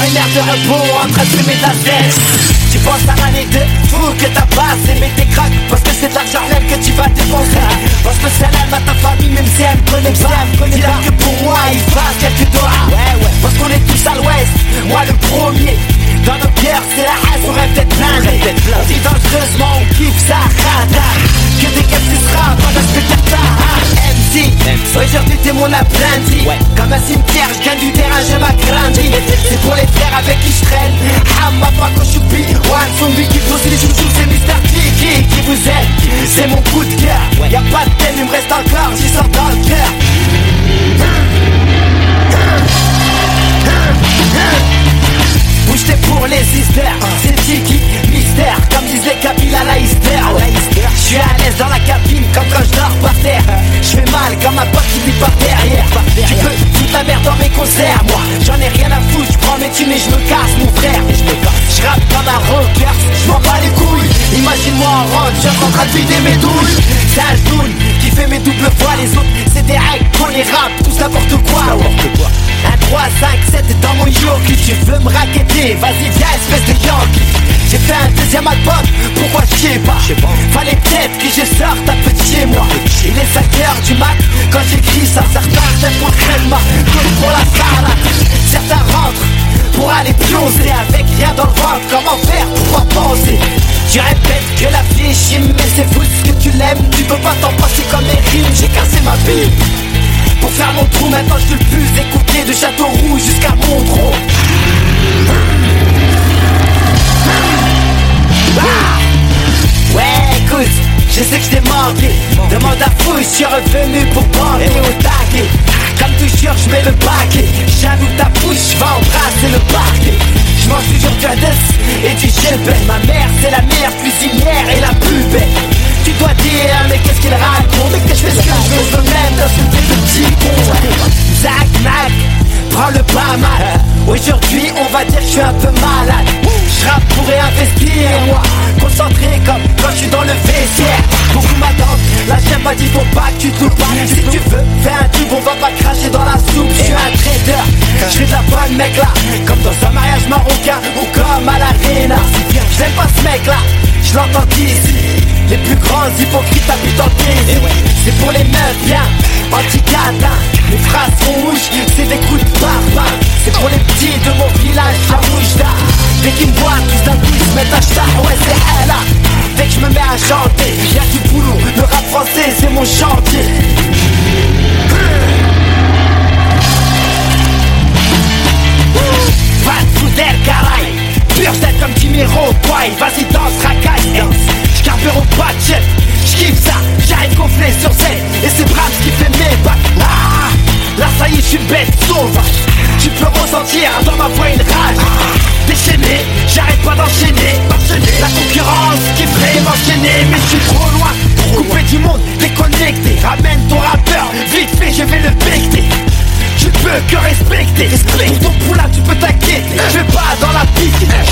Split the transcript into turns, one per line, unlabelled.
une aire de repos en train de fumer de la zeste. Tu penses à l'année de fou que t'as passé, mais t'es crack parce que c'est de l'argent réel que tu vas dépenser. Parce que c'est l'aime à ta famille même si elle me connaît pas. Dis-leur que pour moi il passe quelques dollars. Parce qu'on est tous à l'ouest, moi le premier. Dans nos cœurs c'est la haine, on rêve d'être blindé. On vit dangereusement, on kiffe ça, rada. Que des gueules tu seras, pas d'un spectacle. MC, aujourd'hui t'es mon apprenti. Comme un cimetière, je gagne du terrain, je m'agrandis. C'est pour les frères avec qui je traîne. Hamma, Paco, Choupi, One, Zombie qui pose les chouchous, c'est Mr. Kiki qui vous aime. C'est mon coup de cœur. Y'a pas de thème, il me reste encore, j'y sors dans le cœur. Bouge-t'es pour les hystères, c'est Tiki, mystère. Comme disent les Kabyles à la hystère. J'suis à l'aise dans la cabine comme quand j'dors par terre. J'fais mal comme un pote qui vit par derrière. Tu peux foutre la merde dans mes concerts. Moi j'en ai rien à foutre, j'prends mes thunes et j'me casse mon frère. J'rappe comme un rocker, j'm'en bats les couilles. Imagine-moi en rock, en train de vider mes douilles. C'est un Jdoun qui fait mes doubles voix. Les autres c'est des règles, qu'on les rappe, tous n'importe quoi. 1, 3, 5, 7 dans mon Yoki. Tu veux me raqueter, vas-y viens espèce de Yankee. J'ai fait un deuxième album, pourquoi je sais pas. Fallait peut-être que je sorte un peu de chez moi. Il est 5h du mat, quand j'écris ça. Certains c'est pour le crème, d'autres pour la salade. Certains rentrent pour aller pioncer avec rien dans le ventre. Comment faire pour pas penser. Tu répètes que la vie est chime, mais c'est fou ce que tu l'aimes. Tu peux pas t'en passer comme mes rimes, j'ai cassé ma bille. Pour faire mon trou, maintenant je te le plus écouter de Châteauroux jusqu'à Mondron. Ouais, écoute, je sais que je t'ai manqué. Demande à Fouille, je suis revenu pour bander au taquet. Comme toujours, je mets le paquet. Jaloux ta bouche, je vais embrasser le parquet. Je mange toujours du Hades et du Gilbert. Ma mère, c'est la meilleure cuisinière et la plus belle. Tu dois dire, mais qu'est-ce qu'il raconte? Mais que je fais ce que je veux même dans une ville de petits cons. Zach Mac, prends le pas mal. Aujourd'hui on va dire que je suis un peu malade. Je rappe pour réinvestir moi, concentré comme quand je suis dans le vestiaire. Beaucoup m'attendent, la chef m'a dit faut pas que tu te loupes. Si tu veux faire un tube on va pas cracher dans la soupe. Je suis un trader, je fais de la bonne mec là. Comme dans un mariage marocain ou comme à l'arena. Je n'aime pas ce mec là, je l'entends d'ici. Les plus grands hypocrites habitent dans le pays. C'est pour les meufs bien, anti-catins. Les phrases rouges, c'est des coups de barbare. C'est pour les petits de mon village, la Moujda. Dès qu'ils me voient, tous d'un coup ils se mettent à ch'ta. Ouais c'est elle là, dès que je me mets à chanter. Y'a du boulot, le rap français c'est mon chantier. Va te foutre d'air, caray. Pur zen comme Jimiroquai. Vas-y danse, racaille. J'carbure au pas de chef, j'kiffe ça, j'arrive gonflé sur scène. Et c'est Brahms qui fait mes bacs. Là ça y est, j'suis une bête sauvage. Tu peux ressentir dans ma voix une rage. Déchaîné, j'arrête pas d'enchaîner. La concurrence qui ferait m'enchaîner. Mais j'suis trop loin, coupé du monde, déconnecté. Ramène ton rappeur, vite fait je vais le becter. Tu peux que respecter. Pour ton poulain tu peux t'inquiéter. Je vais pas dans la pique,